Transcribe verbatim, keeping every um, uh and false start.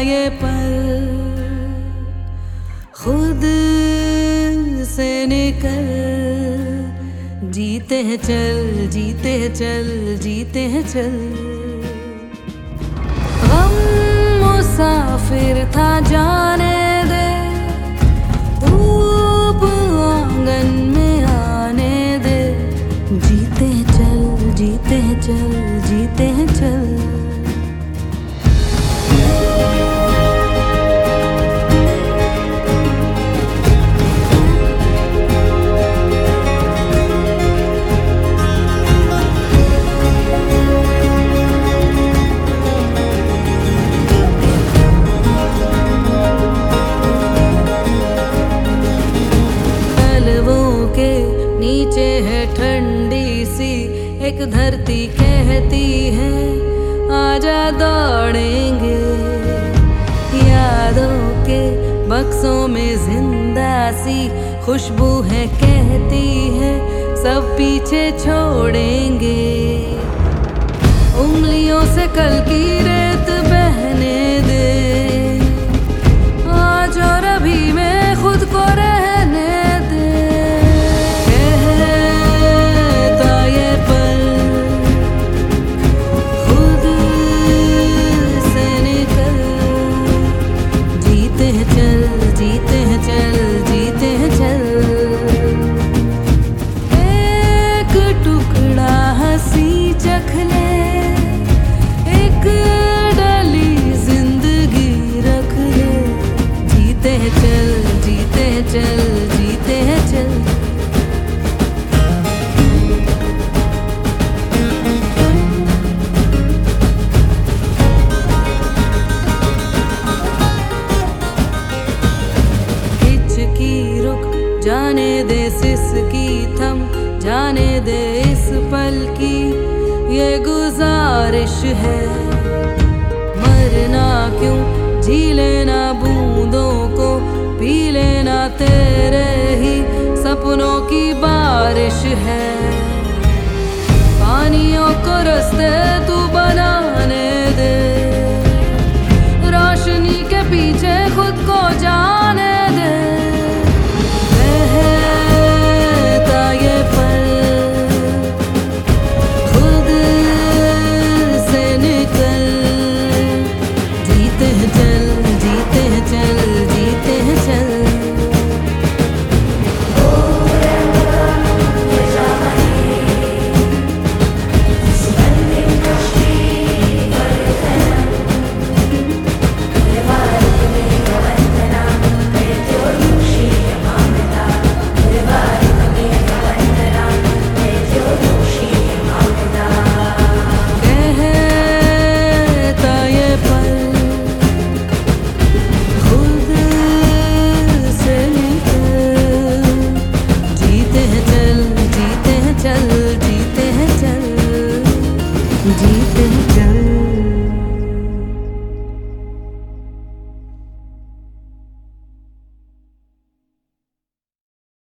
ये पल खुद से निकल, जीते हैं चल, जीते हैं चल, जीते हैं चल। गम मुसाफिर था जाने दे, धूप आंगन में आने दे, जीते हैं चल, जीते हैं चल, जीते हैं चल। नीचे है ठंडी सी एक धरती, कहती है आजा दौड़ेंगे। यादों के बक्सों में जिंदा सी खुशबू है, कहती है सब पीछे छोड़ेंगे। उंगलियों से कल की रेत बहने दे, आज और अभी में खुद को रहने दे। चल, जीते हैं चल। हिचकी रुक जाने दे, सिसकी थम जाने दे, इस पल की ये गुजारिश है। मरना क्यों, जी लेना बूंदों को, पी लेना तेरे ही सपनों की बारिश है। पानियों को रास्ते तू बनाने दे, रोशनी के पीछे खुद को जाने दे। बहता ये पल खुद से निकल, जीते हैं चल, जीते हैं चल, जीते हैं चल। जीते हैं चल,